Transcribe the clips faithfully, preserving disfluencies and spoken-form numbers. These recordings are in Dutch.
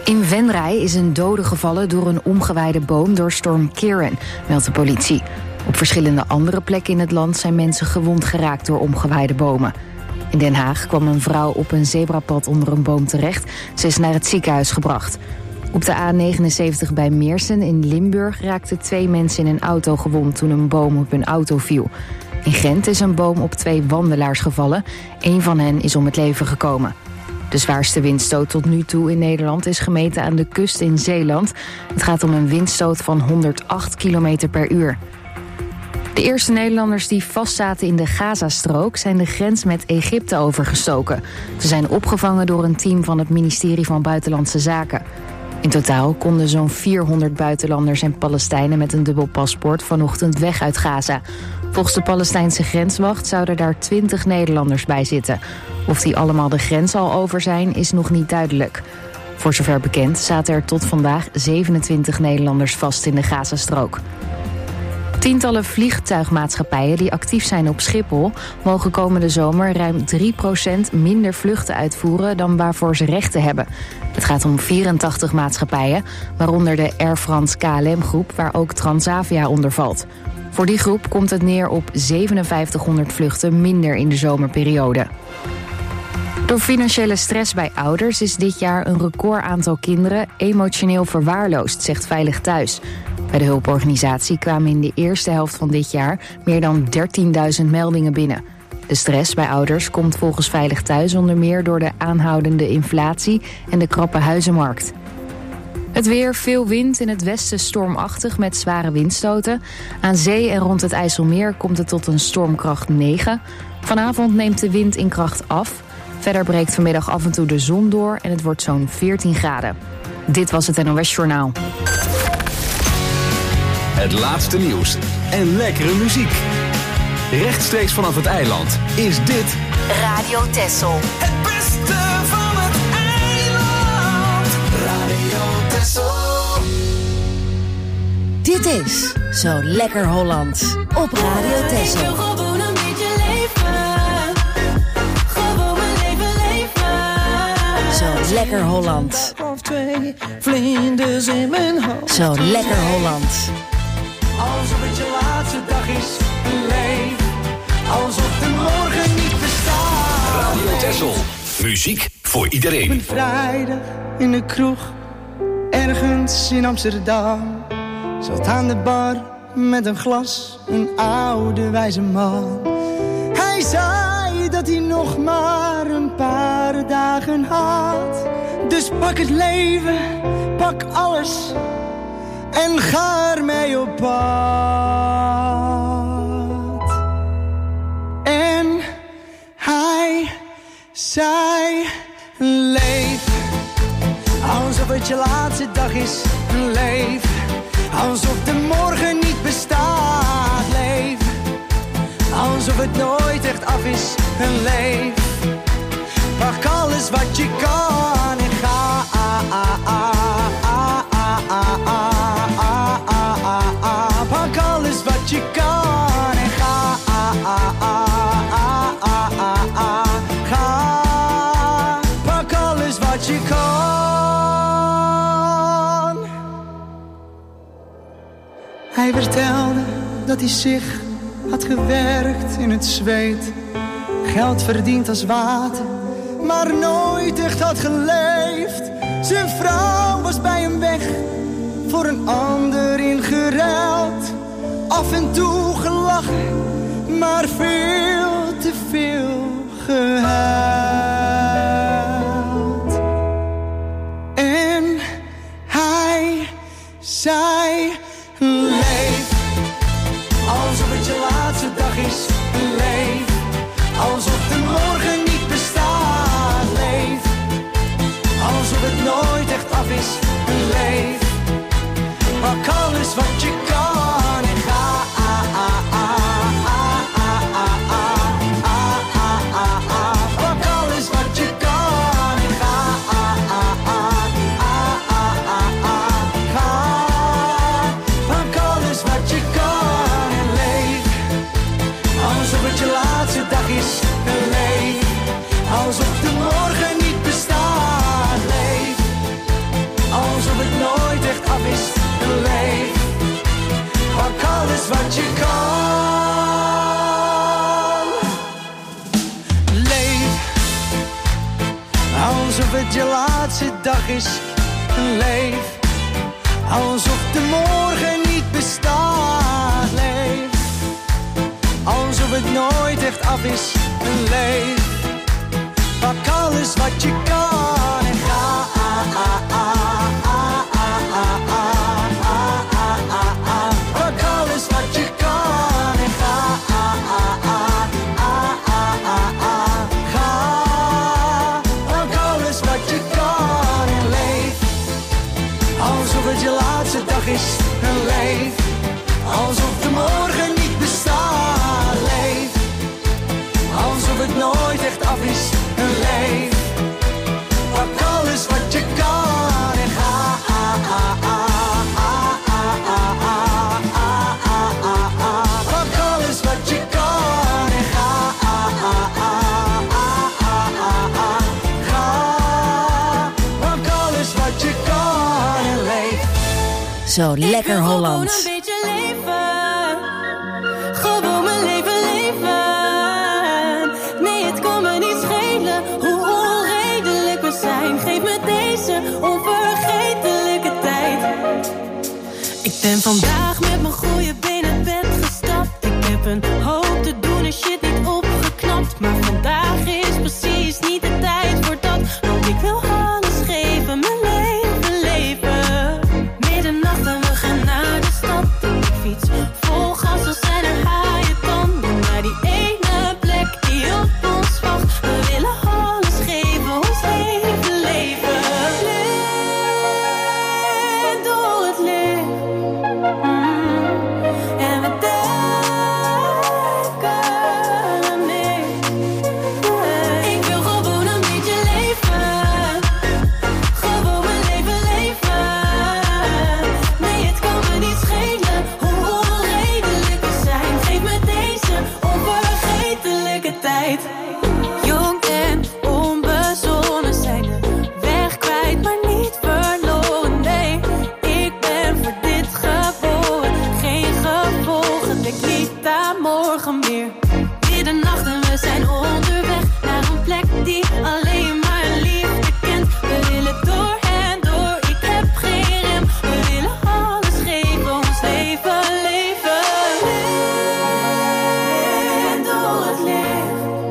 In Venray is een dode gevallen door een omgewaaide boom door storm Ciarán, meldt de politie. Op verschillende andere plekken in het land zijn mensen gewond geraakt door omgewaaide bomen. In Den Haag kwam een vrouw op een zebrapad onder een boom terecht. Ze is naar het ziekenhuis gebracht. Op de A negenenzeventig bij Meersen in Limburg raakten twee mensen in een auto gewond toen een boom op hun auto viel. In Gent is een boom op twee wandelaars gevallen. Eén van hen is om het leven gekomen. De zwaarste windstoot tot nu toe in Nederland is gemeten aan de kust in Zeeland. Het gaat om een windstoot van honderdacht kilometer per uur. De eerste Nederlanders die vastzaten in de Gazastrook zijn de grens met Egypte overgestoken. Ze zijn opgevangen door een team van het ministerie van Buitenlandse Zaken. In totaal konden zo'n vierhonderd buitenlanders en Palestijnen met een dubbel paspoort vanochtend weg uit Gaza. Volgens de Palestijnse grenswacht zouden daar twintig Nederlanders bij zitten. Of die allemaal de grens al over zijn, is nog niet duidelijk. Voor zover bekend zaten er tot vandaag zevenentwintig Nederlanders vast in de Gazastrook. Tientallen vliegtuigmaatschappijen die actief zijn op Schiphol mogen komende zomer ruim drie procent minder vluchten uitvoeren dan waarvoor ze rechten hebben. Het gaat om vierentachtig maatschappijen, waaronder de Air France K L M-groep, waar ook Transavia onder valt. Voor die groep komt het neer op zevenenvijftighonderd vluchten minder in de zomerperiode. Door financiële stress bij ouders is dit jaar een record aantal kinderen emotioneel verwaarloosd, zegt Veilig Thuis. Bij de hulporganisatie kwamen in de eerste helft van dit jaar meer dan dertienduizend meldingen binnen. De stress bij ouders komt volgens Veilig Thuis onder meer door de aanhoudende inflatie en de krappe huizenmarkt. Het weer, veel wind, in het westen stormachtig met zware windstoten. Aan zee en rond het IJsselmeer komt het tot een stormkracht negen. Vanavond neemt de wind in kracht af. Verder breekt vanmiddag af en toe de zon door en het wordt zo'n veertien graden. Dit was het N O S Journaal. Het laatste nieuws en lekkere muziek. Rechtstreeks vanaf het eiland is dit Radio Texel. Het beste van het eiland. Radio Texel. Dit is Zo Lekker Holland op Radio Texel. Ik wil gewoon een beetje leven. Gewoon mijn leven leven. Zo Lekker Holland. Of twee vlinders in mijn hoofd. Zo Lekker Holland. Alsof het je laatste dag is, leef. Alsof de morgen niet bestaat. Radio Texel. Muziek voor iedereen. Een vrijdag in de kroeg, ergens in Amsterdam. Zat aan de bar met een glas, een oude wijze man. Hij zei dat hij nog maar een paar dagen had. Dus pak het leven, pak alles en ga ermee op pad. En hij zei, leef alsof het je laatste dag is, leef alsof de morgen niet bestaat, leef alsof het nooit echt af is, leef. Pak alles wat je kan en ga. Pak alles wat je kan en ga. Ga. Pak alles wat je kan. Hij vertelde dat hij zich had gewerkt in het zweet. Geld verdiend als water, maar nooit echt had geleefd. Zijn vrouw was bij hem weg, voor een ander ingeruild. Af en toe gelachen, maar veel te veel gehuild. En hij zei, leef alsof het je laatste dag is, leef alsof de morgen niet bestaat, leef alsof het nooit echt af is, leef. Pak alles wat je kan en ga. Pak alles wat je kan en ga. Ga. Pak alles wat je kan en leef alsof het je laatste dag is, leef alsof de morgen niet bestaat, leef laatste dag is, een leef alsof de morgen niet bestaat. Leef alsof het nooit echt af is, een leef. Pak alles wat je kan en ga. Pak alles wat je kan en ga. Ga. Pak alles wat je kan en leef alsof het je laatste dag is, een leef alsof de morgen niet bestaat. Leef alsof het nooit echt af is, een leef. Pak alles wat je kan en ga. Pak alles wat je kan en ga. Ga. Pak alles wat je kan en leef. Zo lekker Holland. Gewoon een beetje leven. Gewoon mijn leven leven. Nee, het kan me niet schelen hoe onredelijk we zijn. Geef me deze onvergetelijke tijd. Ik ben vandaag met mijn goede benen het bed gestapt. Ik heb een hoop te doen en shit niet opgeknapt. Maar vandaag is precies niet de tijd voor dat. Want ik wil alles geven, mijn leven leven. Middernacht en we gaan naar de stad. Ik fiets vol gas, als zijn er haaien tanden. Naar die ene plek die op ons wacht. We willen alles geven, ons leven leven. Leef door het licht. Mm. En we denken aan niks. Ik wil gewoon een beetje leven. Gewoon mijn leven leven. Nee, het kan me niet schelen hoe onredelijk we zijn. Geef me deze onvergetelijke tijd. Jong en onbezonnen zijn de weg kwijt, maar niet verloren. Nee, ik ben voor dit geboren. Geen gevolgen, denk niet aan morgen meer. Middernacht en we zijn onderweg naar een plek die alleen maar liefde kent. We willen door en door, ik heb geen rem. We willen alles geven, ons leven leven. Leef door het licht.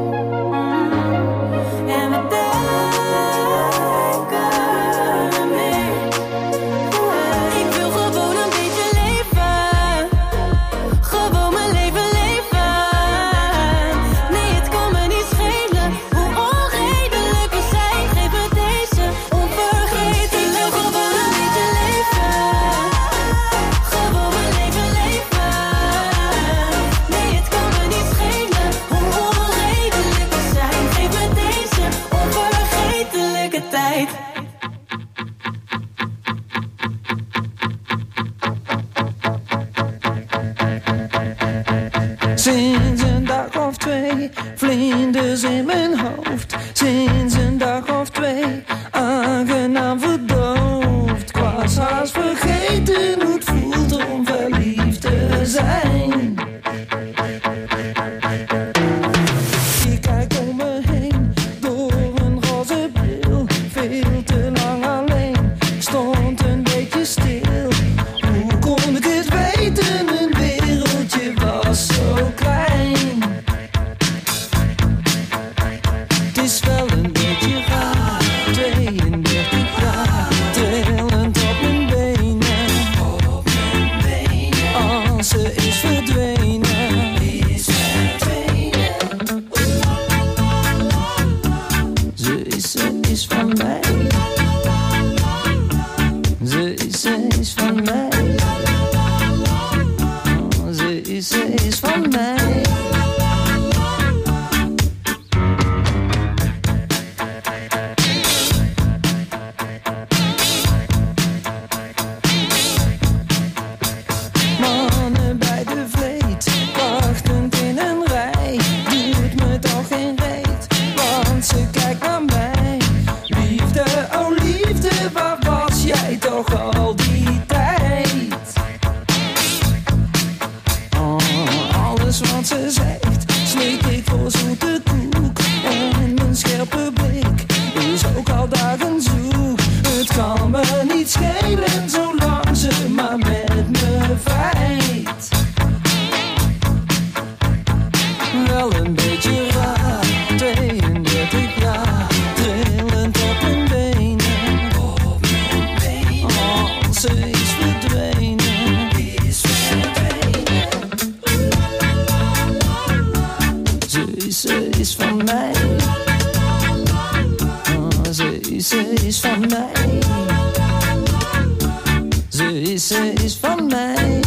En we denken aan niks. Ik wil gewoon een beetje leven. Gewoon mijn leven leven. Nee, het kan me niet schelen hoe onredelijk we zijn. Geef me deze onvergetelijk. Gewoon een beetje leven. Gewoon mijn leven leven. Nee, het kan me niet schelen hoe onredelijk we zijn. Geef me deze onvergetelijke tijd. Sinds een dag of twee, vlinders in mijn hoofd. Sinds een dag of twee, aangenaam verdoofd. Ik was haast vergeten hoe het voelt om verliefd te zijn. Ik kijk om me heen, door een roze bril. Veel te lang alleen, ik stond een beetje stil. Hoe kon ik het weten, mijn wereldje was zo klein. Het is wel een beetje raar, tweeëndertig jaar, trillend op mijn benen. Op mijn benen. Als ze is verdwenen, is verdwenen. Ze is, ze is van mij. Ze is, ze is van mij. Ze is, ze is van mij. Mannen bij de vleet, wachtend in een rij. Doet me toch geen reet, want ze kijkt naar mij. Liefde, oh liefde, waar was jij toch al die tijd? Oh, alles wat ze zegt, slik ik voor zoete koek. En mijn scherpe blik is ook al dagen zoek. kan me niet schelen zolang ze maar met me vrijt. Wel een beetje raar, tweeëndertig jaar, trillend op mijn benen. Op mijn benen. Oh, ze is verdwenen, is verdwenen. Ze is, ze is van mij. Oh, ze is, ze is van mij. Ze is, ze is van mij.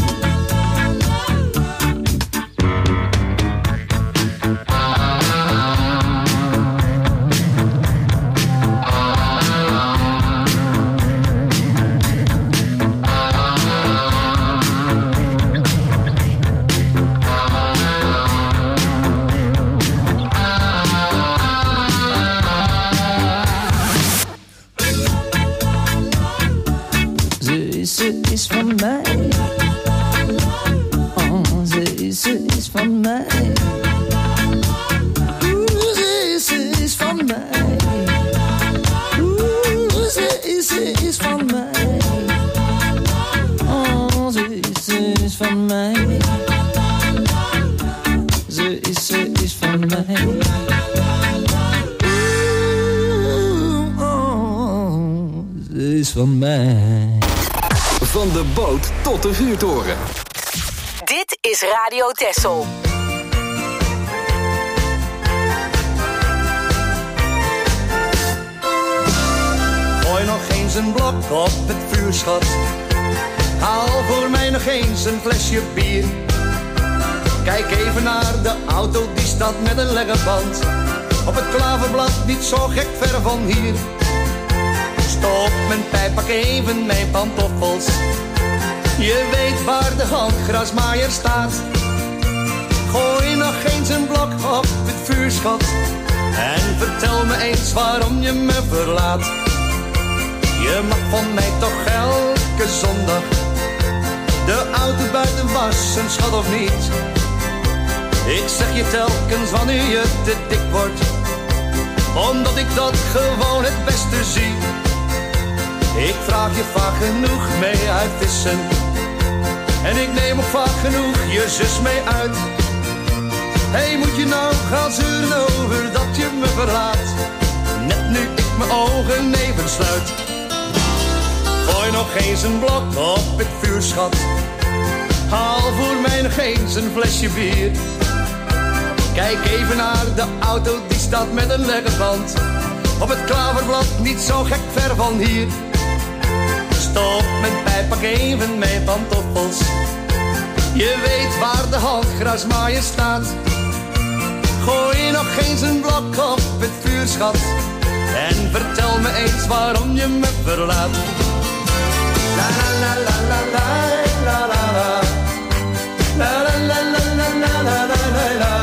Ze is van mij. Oh, ze is, ze is van mij. Oeh, ze is, ze is van mij. Oeh, ze is, ze is van mij. Oh, ze is, ze is van mij. Ze is, ze is van mij. Oeh, oh, ze is van mij. Van de boot tot de vuurtoren. Dit is Radio Texel. Gooi nog eens een blok op het vuur, schat. Haal voor mij nog eens een flesje bier. Kijk even naar de auto, die staat met een leggenband. Op het klaverblad, niet zo gek ver van hier. Stop mijn pijp, pak even mijn pantoffels. Je weet waar de handgrasmaaier staat. Gooi nog eens een blok op het vuur, schat. En vertel me eens waarom je me verlaat. Je mag van mij toch elke zondag de auto buiten wassen, schat, of niet? Ik zeg je telkens wanneer je te dik wordt, omdat ik dat gewoon het beste zie. Ik vraag je vaak genoeg mee uit vissen. En ik neem ook vaak genoeg je zus mee uit. Hey, moet je nou gaan zeuren over dat je me verlaat? Net nu ik mijn ogen even sluit. Gooi nog eens een blok op het vuur, schat. Haal voor mij nog eens een flesje bier. Kijk even naar de auto, die staat met een leggenband. Op het klaverblad, niet zo gek ver van hier. Stop mijn pijp, pak even mijn pantoffels. Je weet waar de handgrasmaaier staat. Gooi nog eens een blok op het vuur, schat. En vertel me eens waarom je me verlaat. La la la la la la la la la. La la la la la la la la la.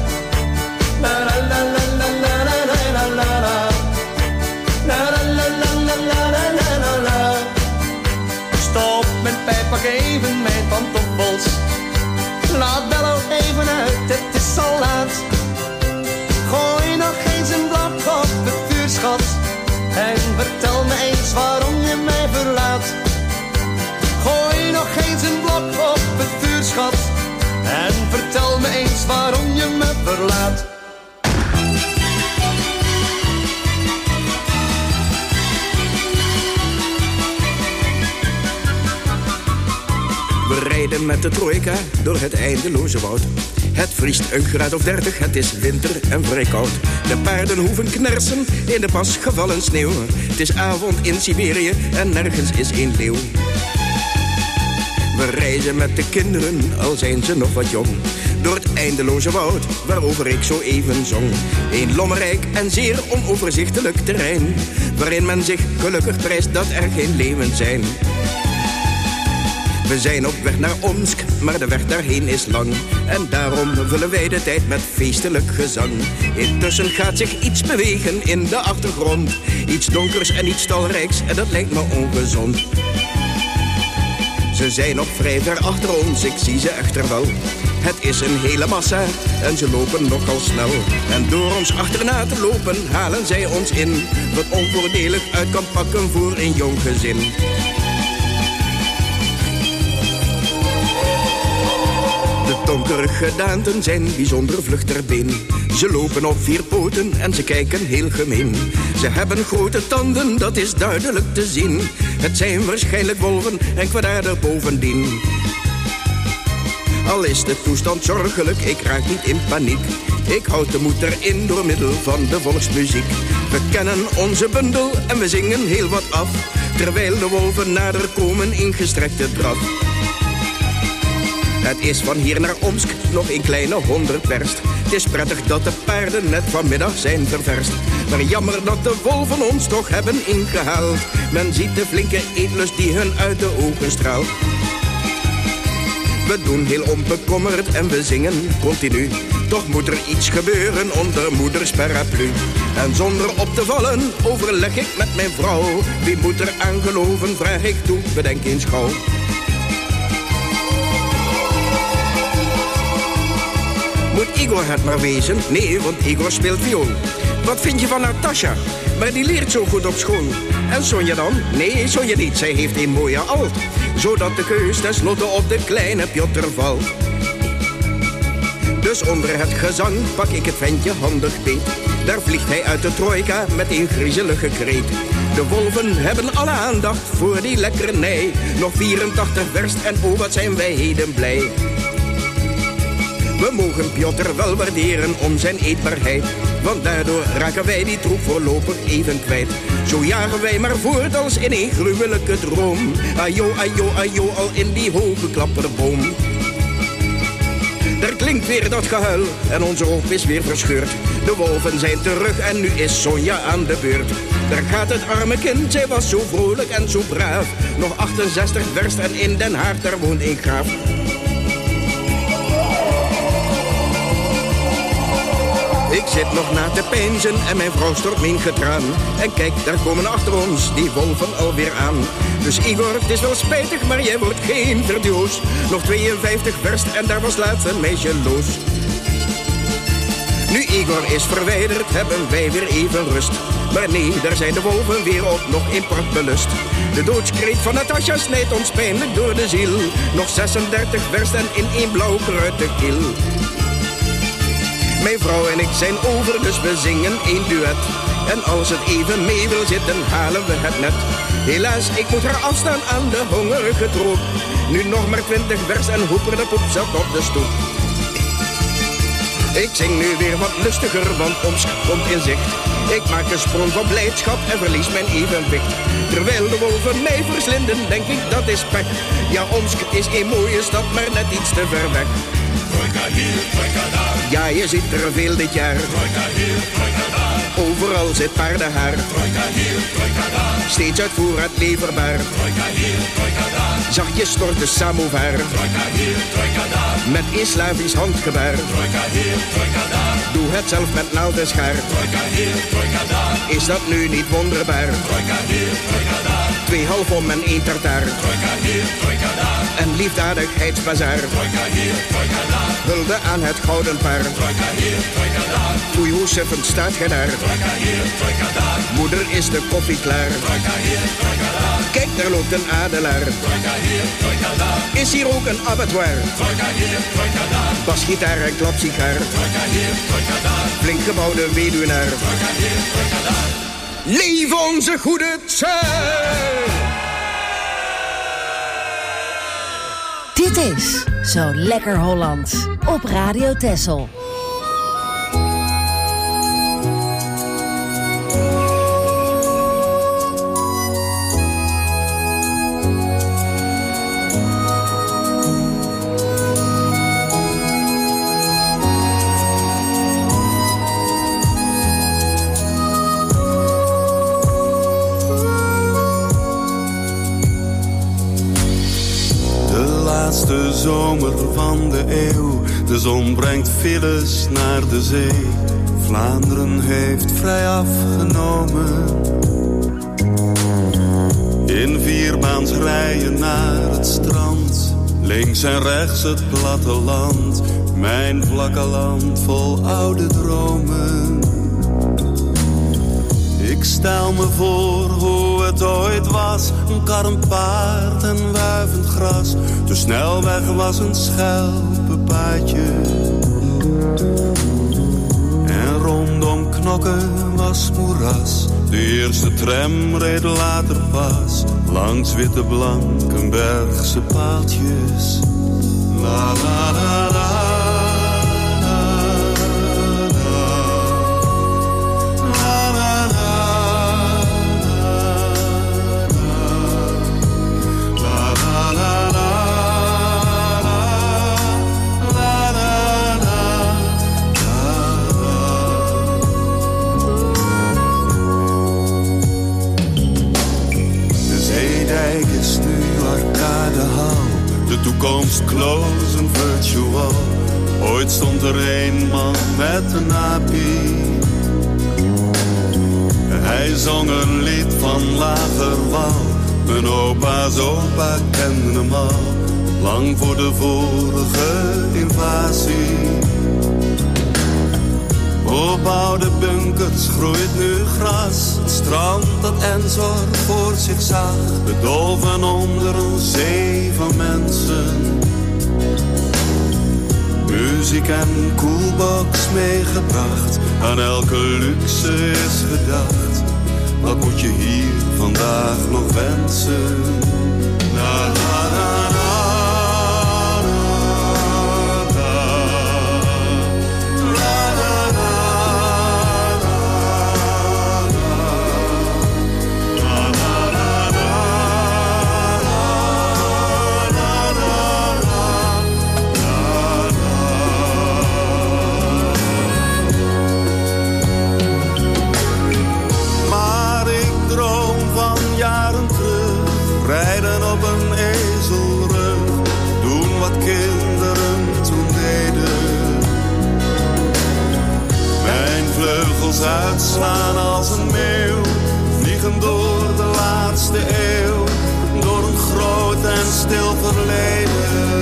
La la la la la la la la la. La la la la la la la la. Stop mijn pijp, pak even mijn pantoffels. Laat bello even uit, het is al laat. Gooi nog eens een blok op het vuur, schat. En vertel me eens waarom je mij verlaat. Gooi nog eens een blok op het vuur, schat. En vertel me eens waarom je me verlaat. We rijden met de trojka door het eindeloze woud. Het vriest een graad of dertig, het is winter en vrij koud. De paarden hoeven knersen in de pas gevallen sneeuw. Het is avond in Siberië en nergens is één leeuw. We reizen met de kinderen, al zijn ze nog wat jong. Door het eindeloze woud, waarover ik zo even zong. Een lommerrijk en zeer onoverzichtelijk terrein, waarin men zich gelukkig prijst dat er geen leeuwen zijn. We zijn op weg naar Omsk, maar de weg daarheen is lang. En daarom vullen wij de tijd met feestelijk gezang. Intussen gaat zich iets bewegen in de achtergrond. Iets donkers en iets talrijks, en dat lijkt me ongezond. Ze zijn nog vrij ver achter ons, ik zie ze echter wel. Het is een hele massa en ze lopen nogal snel. En door ons achterna te lopen halen zij ons in, wat onvoordelig uit kan pakken voor een jong gezin. De donkere gedaanten zijn bijzonder vlug ter been. Ze lopen op vier poten en ze kijken heel gemeen. Ze hebben grote tanden, dat is duidelijk te zien. Het zijn waarschijnlijk wolven en kwaadaardig bovendien. Al is de toestand zorgelijk, ik raak niet in paniek. Ik houd de moed erin door middel van de volksmuziek. We kennen onze bundel en we zingen heel wat af, terwijl de wolven nader komen in gestrekte draf. Het is van hier naar Omsk nog een kleine honderd werst. Het is prettig dat de paarden net vanmiddag zijn ververst. Maar jammer dat de wolven ons toch hebben ingehaald. Men ziet de flinke eetlust die hun uit de ogen straalt. We doen heel onbekommerd en we zingen continu. Toch moet er iets gebeuren onder moeders paraplu. En zonder op te vallen overleg ik met mijn vrouw. Wie moet er aan geloven, vraag ik toe, bedenk eens gauw. Moet Igor het maar wezen? Nee, want Igor speelt viool. Wat vind je van Natasha? Maar die leert zo goed op school. En Sonja dan? Nee, Sonja niet. Zij heeft een mooie alt. Zodat de keus tenslotte op de kleine Piotr valt. Dus onder het gezang pak ik het ventje handig beet. Daar vliegt hij uit de trojka met een griezelige kreet. De wolven hebben alle aandacht voor die lekkernij. Nog vierentachtig verst en oh wat zijn wij heden blij. We mogen Piotr wel waarderen om zijn eetbaarheid, want daardoor raken wij die troep voorlopig even kwijt. Zo jagen wij maar voort als in een gruwelijke droom. Ajo, ajo, ajo, al in die hoge klapperboom. Er klinkt weer dat gehuil en onze hoop is weer verscheurd. De wolven zijn terug en nu is Sonja aan de beurt. Daar gaat het arme kind, zij was zo vrolijk en zo braaf. Nog achtenzestig verst en in Den Haag, daar woont een graaf. Ik zit nog na te peinzen en mijn vrouw stort mijn getraan. En kijk, daar komen achter ons die wolven alweer aan. Dus Igor, het is wel spijtig, maar jij wordt geen verdioos. Nog tweeënvijftig verst en daar was laatst een meisje los. Nu Igor is verwijderd, hebben wij weer even rust. Maar nee, daar zijn de wolven weer op nog in prachtbelust. De doodskreet van Natasja snijdt ons pijnlijk door de ziel. Nog zesendertig verst en in één blauw kruid de kil. Mijn vrouw en ik zijn over, dus we zingen één duet. En als het even mee wil zitten, halen we het net. Helaas, ik moet haar afstaan aan de hongerige troep. Nu nog maar twintig vers en Hoeper de poep zat op de stoep. Ik zing nu weer wat lustiger, want Omsk komt in zicht. Ik maak een sprong van blijdschap en verlies mijn evenwicht. Terwijl de wolven mij verslinden, denk ik dat is pech. Ja, Omsk is een mooie stad, maar net iets te ver weg. Trojka hier, trojka daar. Ja, je ziet er veel dit jaar. Trojka hier, trojka daar. Overal zit paardenhaar. Trojka hier, trojka daar. Steeds uit voorraad leverbaar. Trojka hier, trojka daar. Zachtjes stort de samovar. Trojka hier, trojka daar. Met een Slavisch handgebaar. Trojka hier, trojka daar. Doe het zelf met naald en schaar. Trojka hier, trojka daar. Is dat nu niet wonderbaar? Trojka hier, trojka daar. Twee half om en één tartaar. Trojka hier, trojka daar. En liefdadigheidsbazaar. Trojka hier, trojka daar. Hulde aan het gouden paard. Trojka hier, trojka daar. Oei, hoe suffend staat gij daar? Trojka hier, trojka daar. Moeder, is de koffie klaar? Trojka hier, trojka daar. Kijk, daar loopt een adelaar. Trojka hier, trojka daar. Is hier ook een abattoir? Trojka hier, trojka daar. Basgitaar en klapsigaar. Trojka hier, trojka daar. Flink gebouwde weduwnaar. Trojka hier, trojka daar. Leef onze goede tijd! Dit is Zo Lekker Hollands op Radio Texel. De zomer van de eeuw, de zon brengt files naar de zee. Vlaanderen heeft vrij afgenomen. In vierbaans rijden naar het strand, Links en rechts het platteland, mijn vlakke land vol oude dromen. Ik stel me voor hoe het ooit was, een kar, een paard en wuivend gras. De snelweg was een schelpenpaadje en rondom Knokken was moeras. De eerste tram reed later pas langs witte Blankenbergse paaltjes. La la la la. De toekomst close en virtual. Ooit stond er een man met een napie. Hij zong een lied van Lagerwal. Mijn opa's opa kende hem al, lang voor de vorige invasie. Op oude bunkers groeit nu gras. Het strand dat Ensor voor zich zag, bedolven onder een zee van mensen. Muziek en koelbox meegebracht, aan elke luxe is gedacht. Wat moet je hier vandaag nog wensen? La la la la. Rijden op een ezelrug, doen wat kinderen toen deden. Mijn vleugels uitslaan als een meeuw, vliegen door de laatste eeuw, door een groot en stil verleden.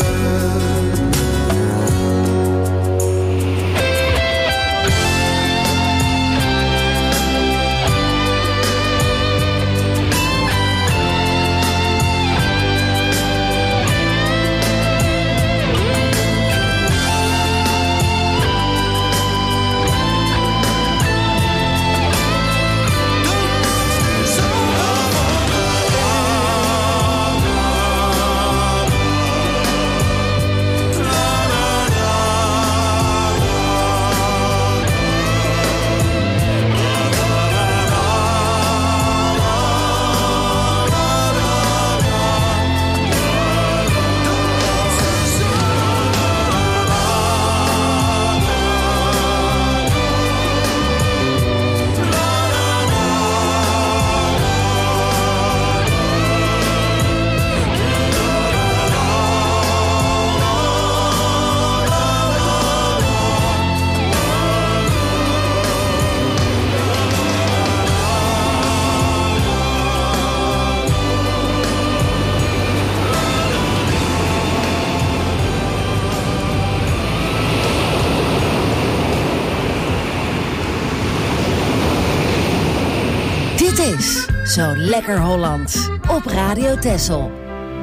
is Zo Lekker Hollands op Radio Texel.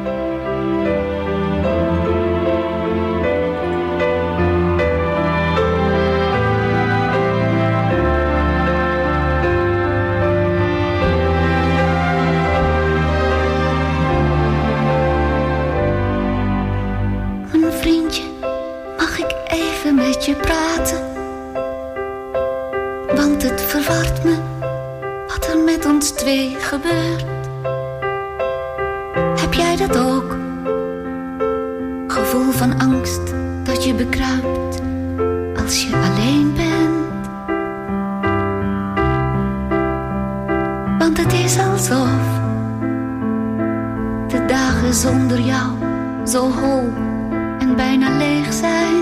Mijn vriendje, mag ik even met je praten? Want het verwart me wat er met ons twee gebeurt. Heb jij dat ook? Gevoel van angst dat je bekruipt als je alleen bent. Want het is alsof de dagen zonder jou zo hol en bijna leeg zijn.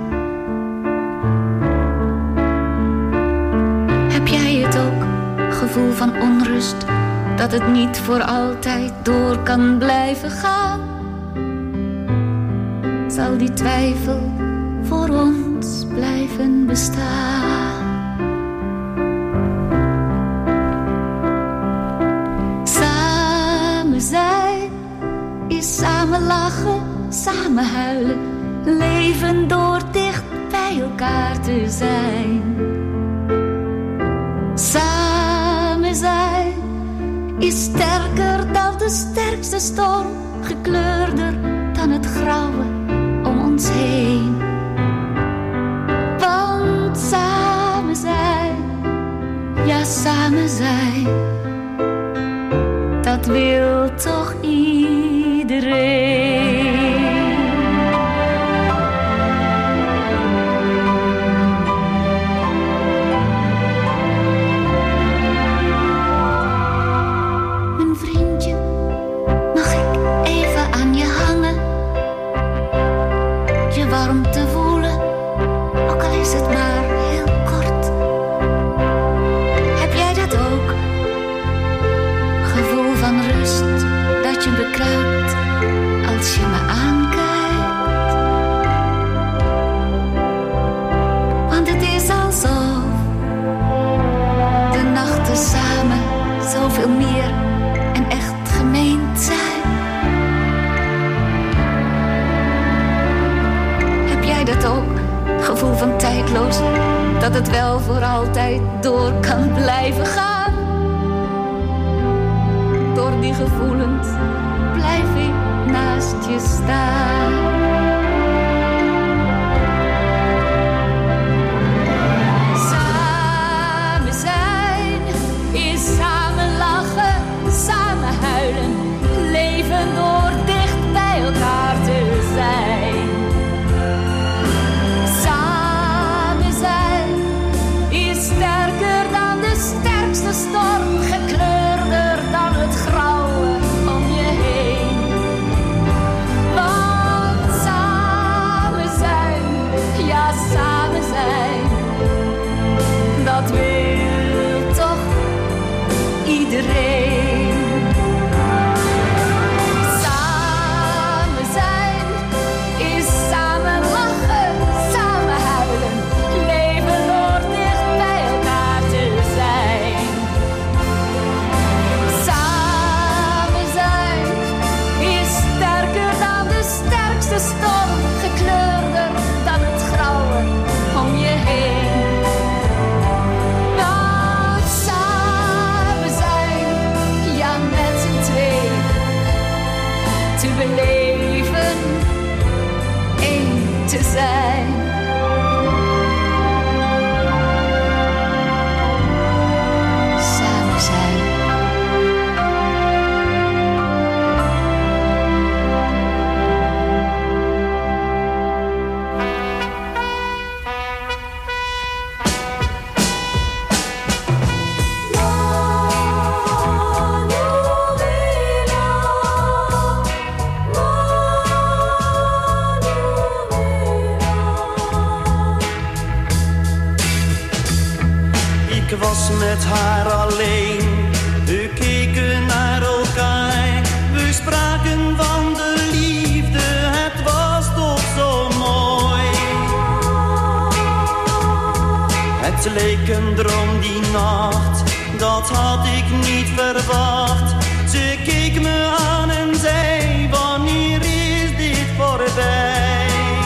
Heb jij het ook? Gevoel van onrust, dat het niet voor altijd door kan blijven gaan. zal die twijfel voor ons blijven bestaan. Samen zijn is samen lachen, samen huilen, leven door dicht bij elkaar te zijn. Samen zijn is sterker dan de sterkste storm, gekleurder dan het grauwe om ons heen. Want samen zijn, ja samen zijn, dat wil toch iedereen. Mijn vriendje, mag ik even aan je hangen? Je warmte voelen, ook al is het maar heel kort. Heb jij dat ook? Gevoel van rust dat je bekruipt als je me aankijkt. Want het is alsof de nachten samen zoveel meer en echt gemeend zijn. Heb jij dat ook? Gevoel van tijdloos, dat het wel voor altijd door kan blijven gaan. Door die gevoelens blijf ik naast je staan. Samen zijn is samen lachen, samen huilen, leven door dicht bij elkaar te zijn. Samen zijn is sterker dan de sterkste storm, gekleurder dan het grauwe om je heen. Want samen zijn, ja samen zijn, dat wil toch iedereen. Samen zijn is samen lachen, samen huilen, leven door dicht bij elkaar te zijn. Samen zijn is sterker dan de sterkste storm, gekleurder dan het grauwe om je heen. Want samen zijn, ja met z'n twee, te beleven, één te zijn. Samen zijn. Ik was met haar alleen, we keken naar elkaar. We spraken van de liefde, het was toch zo mooi. Het leek een droom die nacht, dat had ik niet verwacht. Ze keek me aan en zei, wanneer is dit voorbij?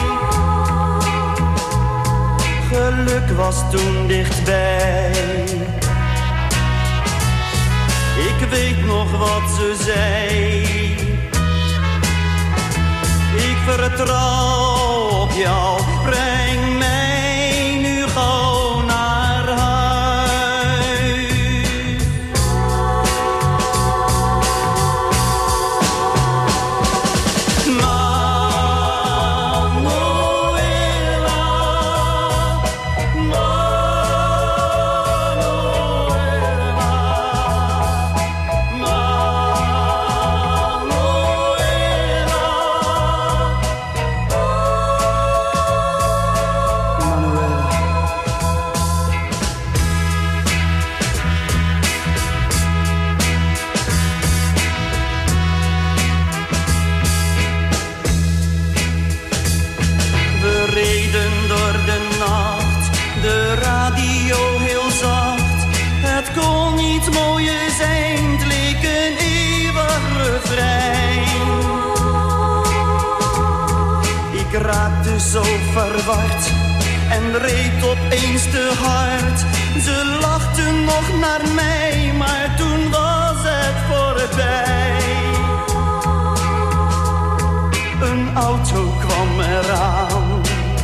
Geluk was toen dichtbij. Ik weet nog wat ze zei. Ik vertrouw op jou, breng mij nu gauw naar huis. ze zo verward en reed opeens te hard. Ze lachte nog naar mij, maar toen was het voorbij. Een auto kwam eraan.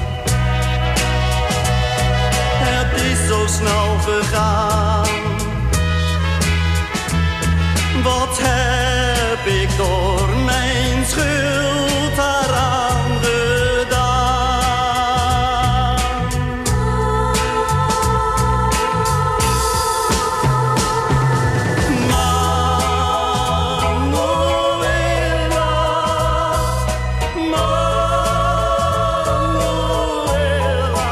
Het is zo snel gegaan. Wat heb ik door mijn schuld daaraan gedaan? Manuela, Manuela,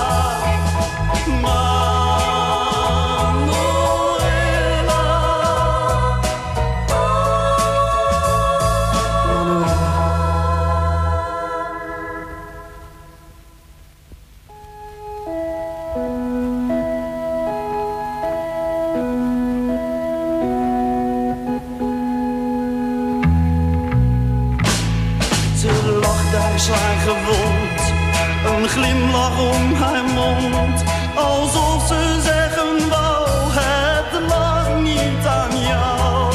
zwaar gewond, een glimlach om haar mond, alsof ze zeggen wou, het lag niet aan jou.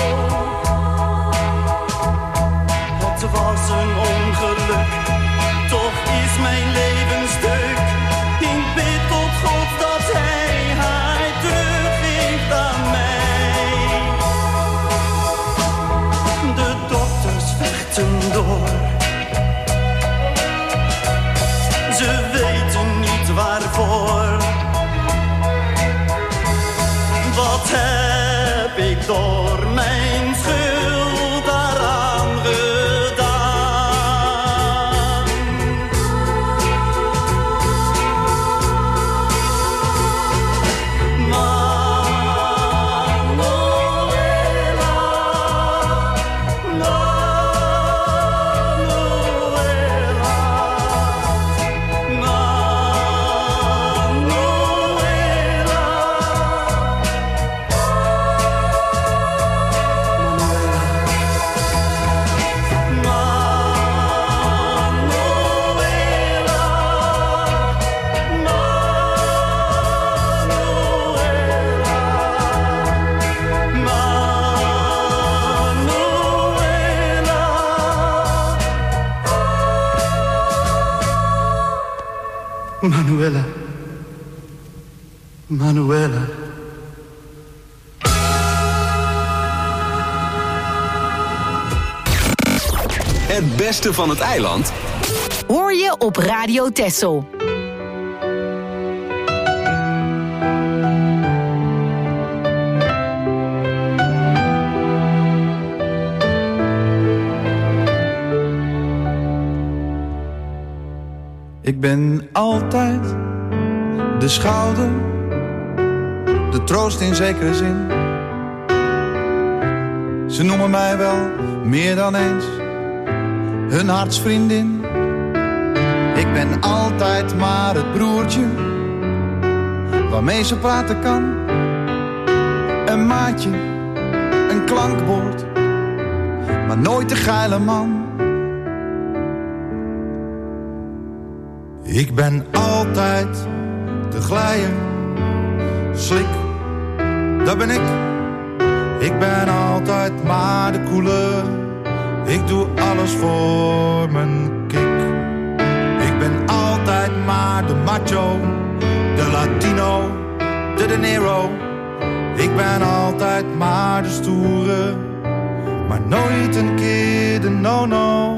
Het was een ongeluk, toch is mijn leven stuk. Ik bid tot God dat hij haar teruggeeft aan mij. De dokters vechten door. Ze weten niet waarvoor. Wat heb ik door mijn schuld daaraan gedaan? Manuela, Manuela, Manuela. Het beste van het eiland hoor je op Radio Texel. Ik ben altijd de schouder, de troost in zekere zin. Ze noemen mij wel meer dan eens hun hartsvriendin. Ik ben altijd maar het broertje waarmee ze praten kan. Een maatje, een klankbord, maar nooit de geile man. Ik ben altijd de glijer, slik, dat ben ik. Ik ben altijd maar de koele, ik doe alles voor mijn kick. Ik ben altijd maar de macho, de Latino, de De Niro. Ik ben altijd maar de stoere, maar nooit een keer de no-no.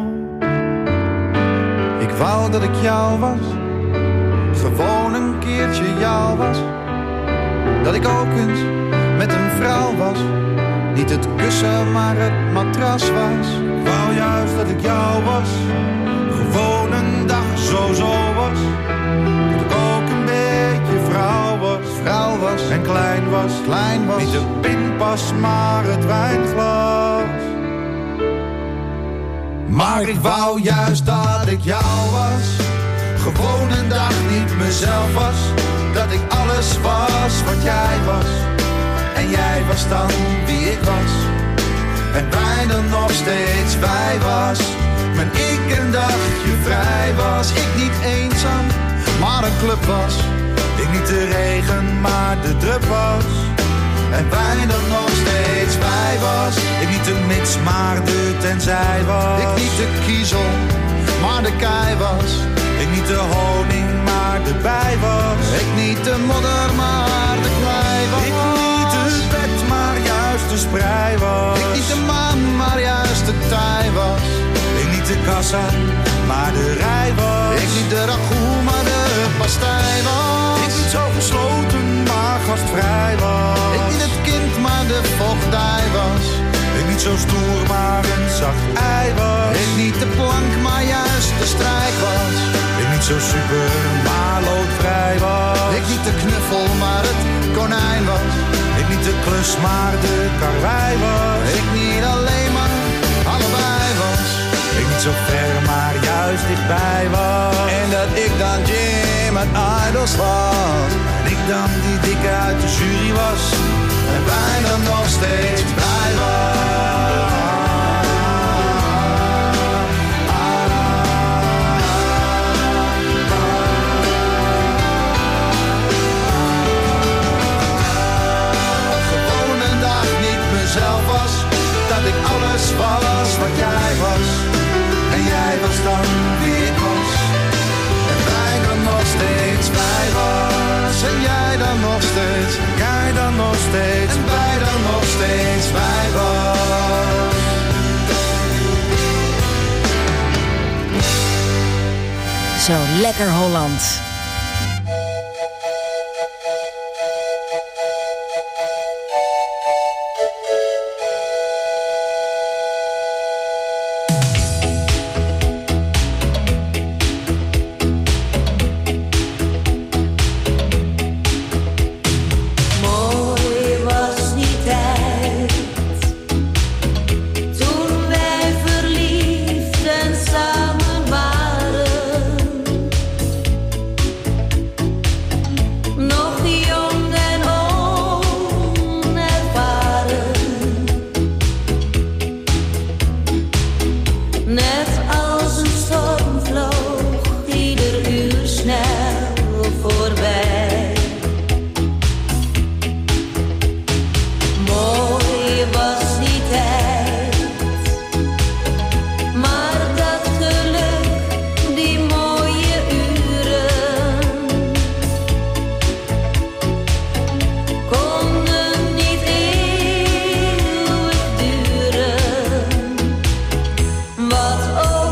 Ik wou dat ik jou was, gewoon een keertje jou was. Dat ik ook eens met een vrouw was, niet het kussen maar het matras was. Ik wou juist dat ik jou was, gewoon een dag zo-zo was. Dat ik ook een beetje vrouw was, vrouw was en klein was, klein was. Niet de pinpas maar het wijnglas. Maar ik wou juist dat ik jou was, gewoon een dag niet mezelf was. Dat ik alles was wat jij was, en jij was dan wie ik was. En wij dan nog steeds wij was. Maar ik een dagje vrij was. Ik niet eenzaam, maar een club was. Ik niet de regen, maar de drup was. En wij dan nog steeds bij was. Ik niet de mits, maar de tenzij was. Ik niet de kiezel, maar de kei was. Ik niet de honing, maar de bij was. Ik niet de modder, maar de klei was. Ik niet het bed, maar juist de sprei was. Ik niet de maan, maar juist de tij was. Ik niet de kassa, maar de rij was. Ik niet de ragout, maar de pastij was. Ik niet zo gesloten, maar gastvrij was. Ik niet het kind, maar de vochtdij was. Ik niet zo stoer, maar een zacht ei was. Ik niet de plank, maar juist de strijk was. Ik niet zo super, maar loodvrij was. Ik niet de knuffel, maar het konijn was. Ik niet de klus, maar de karwei was. Ik niet alleen, maar allebei was. Ik niet zo ver, maar juist dichtbij was. En dat ik dan Jim uit Idols was. En ik dan die dikke uit de jury was. En wij dan nog steeds blij was. Gewoon een dag niet mezelf was. Dat ik alles was wat jij was. En jij was dan wie ik was. En wij dan nog steeds blij was. En jij dan nog steeds. En jij dan nog steeds. En wij dan nog steeds blij was. Zo lekker Holland. Wat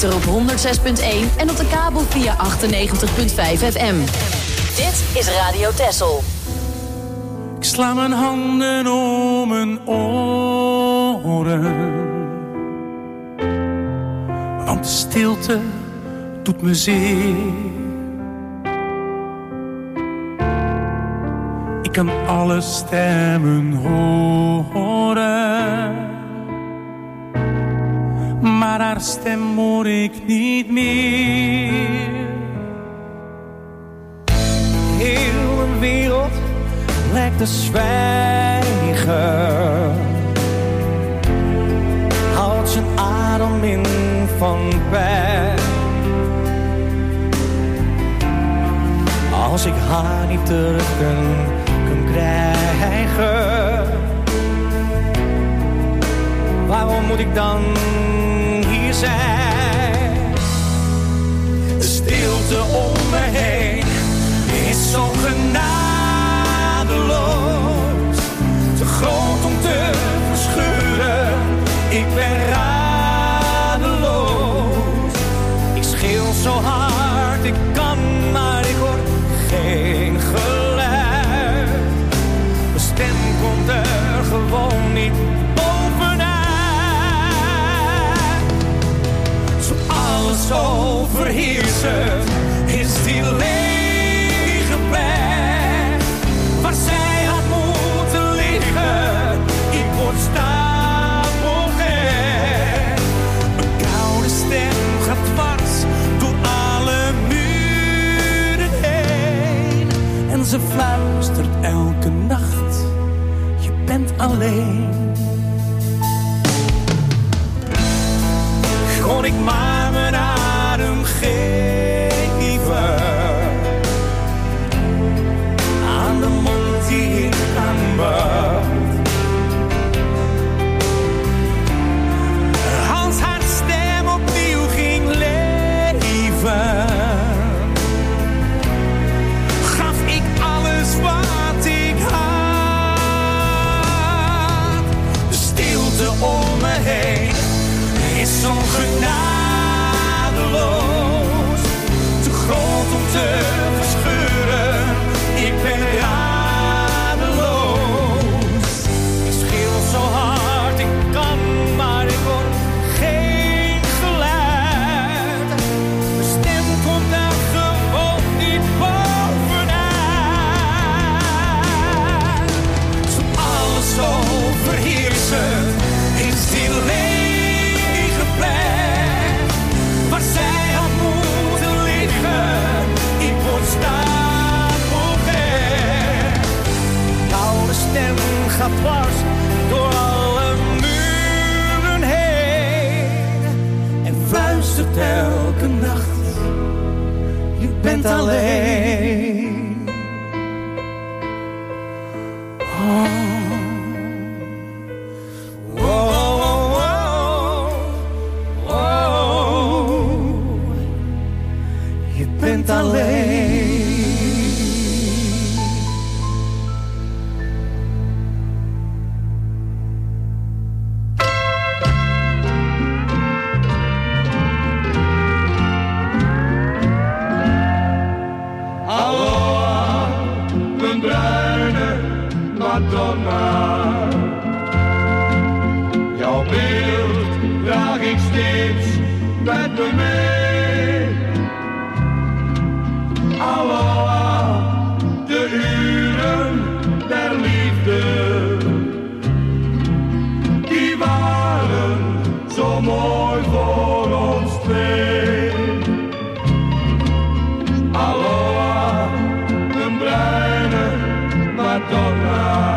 ether op honderd zes punt één en op de kabel via achtennegentig komma vijf F M. Dit is Radio Texel. Ik sla mijn handen om mijn oren, want de stilte doet me zeer. Ik kan alle stemmen horen, maar haar stem hoor ik niet meer. Heel de wereld lijkt te zwijgen, houdt zijn adem in van pijn. Als ik haar niet terug kan, kan krijgen, waarom moet ik dan hier zijn? De stilte om me heen is zo genadeloos, te groot om te verscheuren. Ik ben radeloos, ik schreeuw zo hard ik kan, maar ik hoor geen geluid. Mijn stem komt er gewoon niet bovenuit. Zo alles overheersend is die lege plek waar zij had moeten liggen. Ik word stapelgek. Mijn koude stem gaat dwars door alle muren heen. En ze fluistert elke nacht, je bent alleen. Kon ik maar mijn adem geven aan de mond die ik aanbad. Als haar stem opnieuw ging leven, gaf ik alles wat ik had. De stilte om me heen is zo genadeloos, te groot om te verscheuren. Ik ben radeloos, ik schreeuw zo hard ik kan, maar ik hoor geen geluid. Mijn stem komt daar gewoon niet bovenuit. Zo alles overheersen is die lege plek waar zij had moeten liggen. Ik word stapelgek. Koude stem gaat dwars door alle muren heen en fluistert elke nacht, je bent alleen. Oh. Wow, wow, wow. Je bent alleen. Aloha, mijn bruine Madonna. Jouw beeld draag ik steeds met me mee. Aloha, de uren der liefde, die waren zo mooi voor ons twee. Aloha, een bruine Madonna.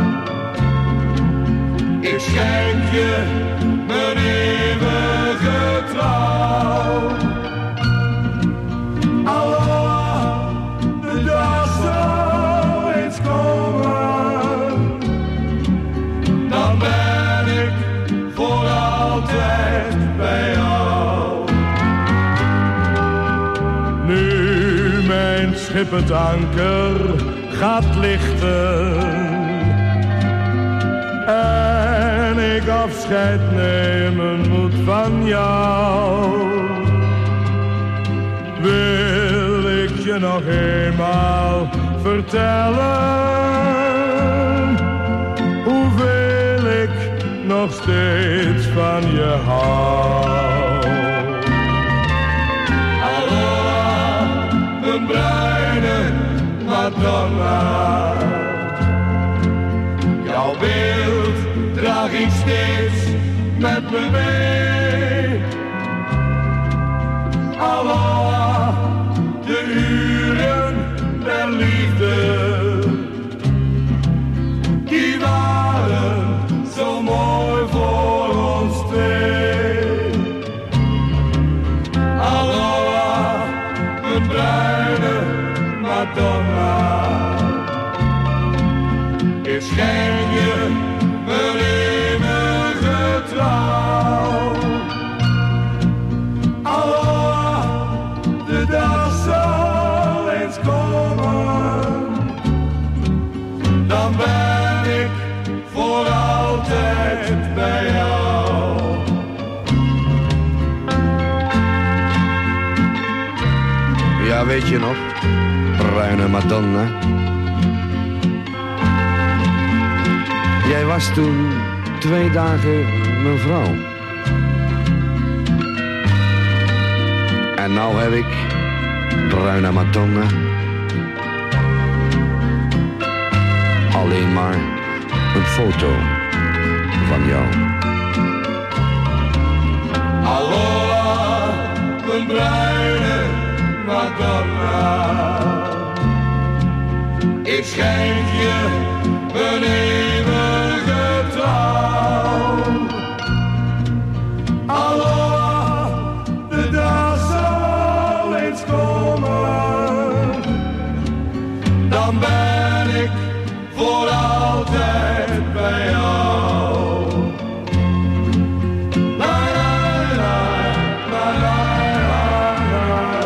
Ik schenk je mijn eeuwige trouw. Aloha, de dag zal eens komen, dan ben ik voor altijd bij jou. Nu mijn schip het anker gaat lichten en ik afscheid nemen moet van jou, wil ik je nog eenmaal vertellen hoeveel ik nog steeds van je hou. Aloha, een bruine Madonna. Jouw beeld draag ik steeds met me mee. Aloha, de uren der liefde, die waren zo mooi voor ons twee. Aloha, een bruine Madonna. Ik schenk je mijn eeuwige trouw. Aloha, de dag zal eens komen. Dan ben ik voor altijd bij jou. Ja, weet je nog, bruine Madonna. Jij was toen twee dagen mijn vrouw. En nou heb ik, bruine Madonna, alleen maar een foto van jou. Aloha, mijn bruine Madonna. Ik schenk je mijn eeuwige trouw. Aloha, de dag zal eens komen. Dan ben ik voor altijd bij jou. La, la, la, la, la, la,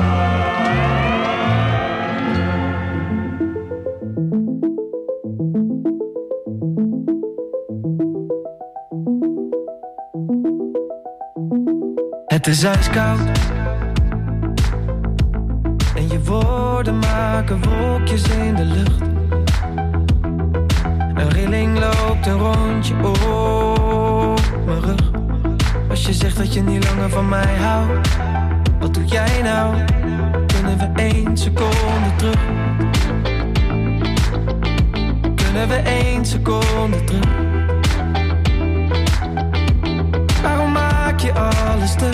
Het is ijskoud en je woorden maken wolkjes in de lucht. Een rilling loopt een rondje op mijn rug. Als je zegt dat je niet langer van mij houdt, wat doe jij nou? Kunnen we één seconde terug? Kunnen we één seconde terug? Waarom maak je alles stuk?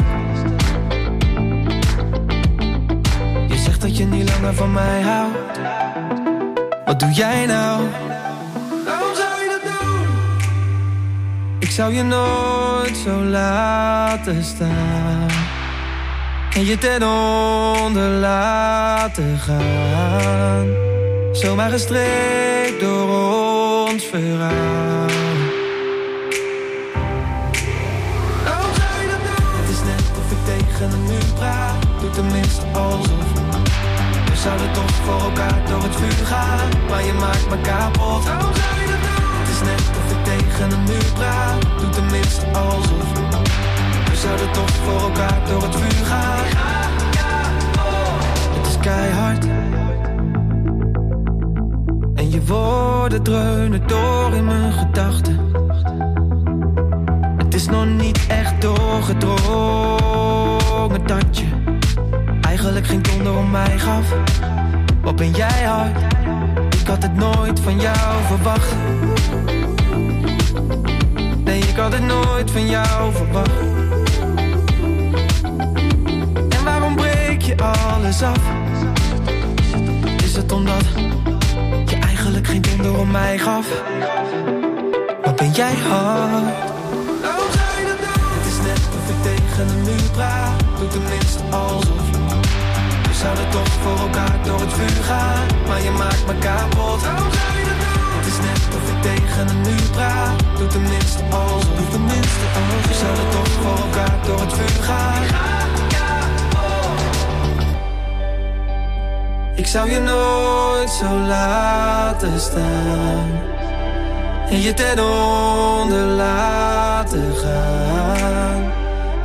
Je zegt dat je niet langer van mij houdt. Wat doe jij nou? Waarom zou je dat doen? Ik zou je nooit zo laten staan en je ten onder laten gaan. Zomaar gestreekt door ons verhaal. Waarom zou je dat doen? Het is net of ik tegen een muur praat. Doe tenminste alsof. We zouden toch voor elkaar door het vuur gaan, maar je maakt me kapot. Waarom zou je dat doen? Het is net of ik tegen een muur praat. Doe tenminste alsof. We zouden toch voor elkaar door het vuur gaan. Het is keihard en je woorden dreunen door in mijn gedachten. Het is nog niet echt doorgedrongen dat je eigenlijk geen donder om mij gaf. Wat ben jij hard? Ik had het nooit van jou verwacht. Nee, ik had het nooit van jou verwacht. En waarom breek je alles af? Is het omdat je eigenlijk geen donder om mij gaf? Wat ben jij hard? Waarom zou je dat doen? Het is net of ik tegen een muur praat. Doe tenminste alsof. We zouden toch voor elkaar door het vuur gaan, maar je maakt me kapot. Waarom zou je dat doen? Het is net of ik tegen een muur praat. Doe tenminste alsof. Doe tenminste alsof. We zouden toch voor elkaar door het vuur gaan. Ik zou je nooit zo laten staan en je ten onder laten gaan.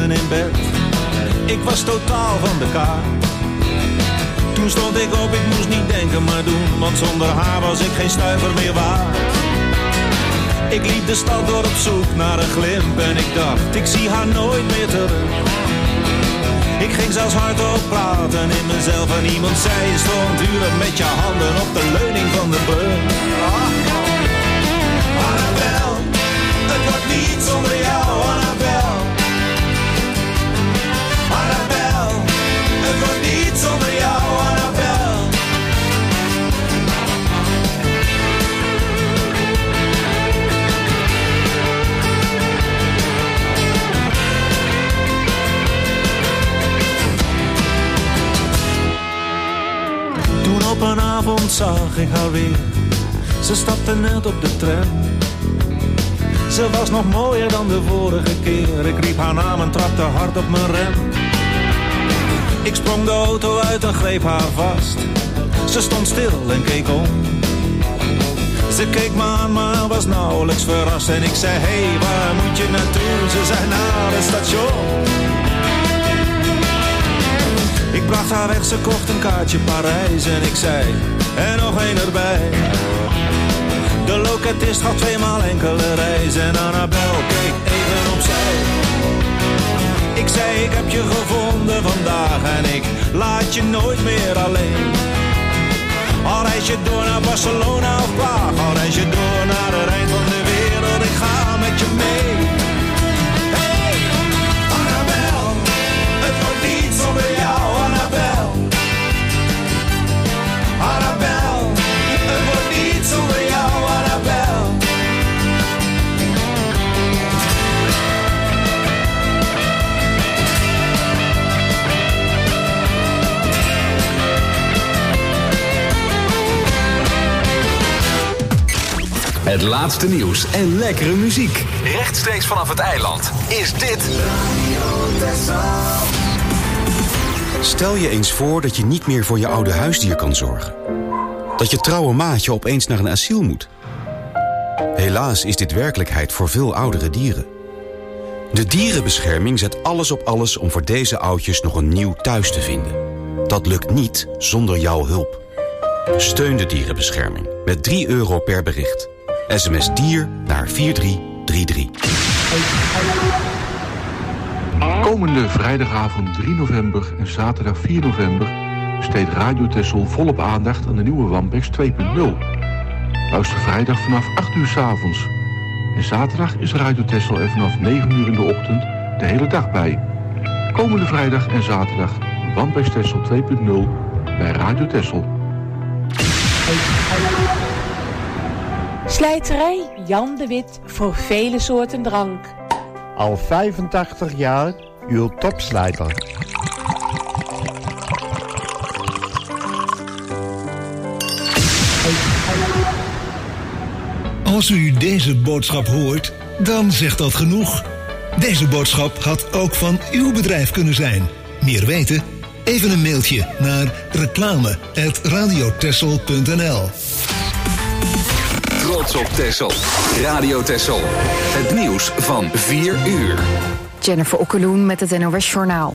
dagen in bed. Ik was totaal van de kaart. Toen stond ik op, ik moest niet denken maar doen, want zonder haar was ik geen stuiver meer waard. Ik liep de stad door op zoek naar een glimp en ik dacht, ik zie haar nooit meer terug. Ik ging zelfs hardop praten in mezelf en iemand zei, je stond uren met je handen op de leuning van de brug. Annabel, het wordt niet zonder jou, Annabel. Annabel, het wordt niet zonder jou, Annabel. Toen op een avond zag ik haar weer. Ze stapte net op de tram. Ze was nog mooier dan de vorige keer. Ik riep haar naam en trapte hard op mijn rem. Ik sprong de auto uit en greep haar vast. Ze stond stil en keek om. Ze keek me aan, maar was nauwelijks verrast. En ik zei, hé, hey, waar moet je naartoe? Ze zei, naar het station. Ik bracht haar weg, ze kocht een kaartje Parijs. En ik zei, en nog één erbij. De loketist had tweemaal enkele reizen. En Annabel keek even opzij. Ik zei, ik heb je gevonden vandaag. En ik laat je nooit meer alleen. Al reis je door naar Barcelona of Praag. Al reis je door naar het eind van de wereld. Ik ga met je mee. Hey, Annabel, het wordt niet zonder jou, Annabel. Annabel, het wordt niet zonder jou, Annabel. Het laatste nieuws en lekkere muziek. Rechtstreeks vanaf het eiland is dit Stel je eens voor dat je niet meer voor je oude huisdier kan zorgen. Dat je trouwe maatje opeens naar een asiel moet. Helaas is dit werkelijkheid voor veel oudere dieren. De dierenbescherming zet alles op alles om voor deze oudjes nog een nieuw thuis te vinden. Dat lukt niet zonder jouw hulp. Steun de dierenbescherming met drie euro per bericht. S M S dier naar vier drie drie drie. Komende vrijdagavond drie november en zaterdag vier november besteedt Radio Texel volop aandacht aan de nieuwe Wampex twee punt nul. Luister vrijdag vanaf acht uur 's avonds. En zaterdag is Radio Texel er vanaf negen uur in de ochtend de hele dag bij. Komende vrijdag en zaterdag Wampex Texel twee punt nul bij Radio Texel. Slijterij Jan de Wit voor vele soorten drank. Al vijfentachtig jaar uw topslijter. Als u deze boodschap hoort, dan zegt dat genoeg. Deze boodschap had ook van uw bedrijf kunnen zijn. Meer weten? Even een mailtje naar reclame at radiotessel punt n l. Trots op Texel. Radio Texel. Het nieuws van vier uur. Jennifer Okkeloen met het N O S Journaal.